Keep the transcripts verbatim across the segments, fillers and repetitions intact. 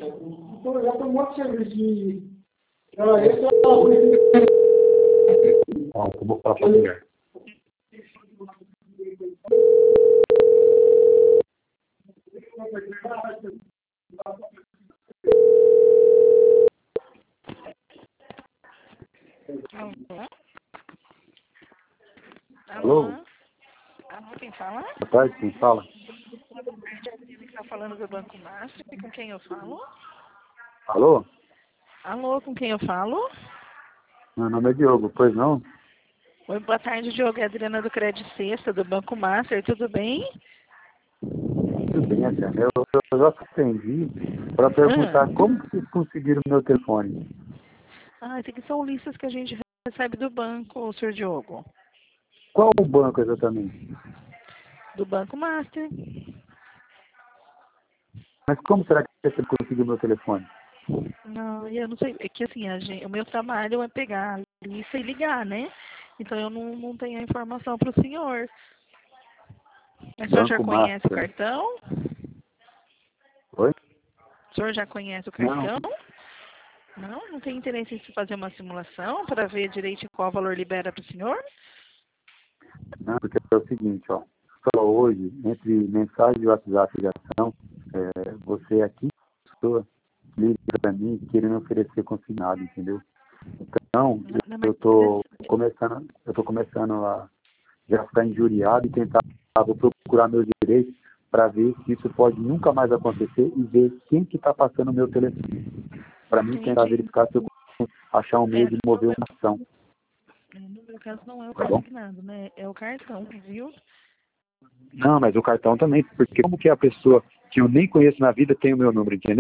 Então, já tem um monte de serviço de... Ah, esse é o... Ó, eu vou falar pra mulher. Alô? Alô? Alô, quem fala? Boa tarde, quem fala? Está falando do Banco Master, com quem eu falo? Alô? Alô, com quem eu falo? Meu nome é Diogo, pois não? Oi, boa tarde, Diogo. É a Adriana do Crédito Sexta, do Banco Master, tudo bem? Tudo bem, Adriana. Eu, eu já atendi para perguntar Ah. como que vocês conseguiram meu telefone. Ah, isso aqui são listas que a gente recebe do banco, senhor Diogo. Qual o banco exatamente? Do Banco Master. Mas como será que você conseguiu meu telefone? Não, eu não sei. É que assim, a gente, o meu trabalho é pegar a lista e ligar, né? Então eu não, não tenho a informação para o senhor. Mas o senhor já Banco conhece o Master. cartão? Oi? O senhor já conhece o Não. cartão? Não? Não tem interesse em se fazer uma simulação para ver direito qual valor libera para o senhor? Não, porque é o seguinte, ó. Só hoje, entre mensagem e WhatsApp e ligação, é, você aqui, pessoa, liga para mim querendo oferecer consignado, entendeu? Então, Não, não, eu mas tô começando, eu tô começando a já ficar injuriado e tentar, vou procurar meus direitos para ver se isso pode nunca mais acontecer e ver quem que está passando o meu telefone. Para mim tentar entendi. verificar se eu consigo achar um meio É, de mover uma ação, no meu caso não é o tá bom? consignado, né? É o cartão, viu? Não, mas o cartão também, porque como que a pessoa que eu nem conheço na vida tem o meu número, entendeu?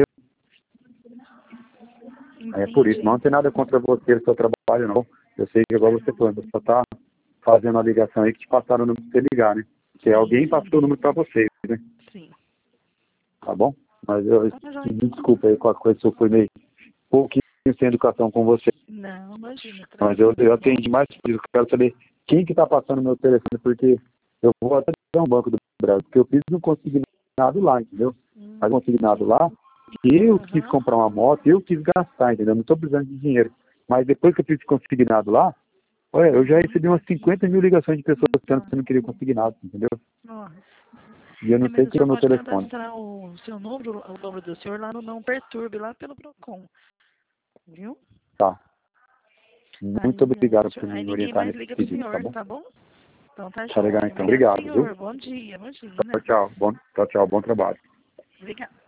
É por isso, Entendi. mas não tem nada contra você, o seu trabalho, não. Eu sei que igual você falou, você só tá fazendo a ligação aí que te passaram o número pra você ligar, né? Que alguém passou o número para vocês, né? Sim. Tá bom? Mas eu Tá, joia, me então. desculpa aí, qualquer coisa, se eu fui meio pouquinho sem educação com você. Não, imagina, Mas eu, tranquilo, eu tá bom? atendi mais por isso. Eu quero saber quem que tá passando meu telefone, porque eu vou até dar um banco do Brasil, porque eu fiz um consignado lá, entendeu? Hum, Mas um consignado lá, que eu quis Aham. comprar uma moto, eu quis gastar, entendeu? Não tô precisando de dinheiro. Mas depois que eu fiz esse consignado lá, olha, eu já recebi umas cinquenta mil ligações de pessoas pensando que eu não queria consignado, entendeu? Nossa. E eu É, não mas sei o que é o senhor meu pode telefone. cadastrar o seu número, o número do senhor lá no Não Perturbe, lá pelo Procon. Viu? Tá. Muito Aí, é, o obrigado por senhor- aí me ninguém orientar mais nesse liga pro pedido, tá senhor, bom? tá bom? Então tá Tá legal, joia. então. Obrigado, Obrigado, viu? senhor. Bom dia, bom dia, Tchau, né? tchau. Bom, tchau, tchau. Bom trabalho. Obrigado.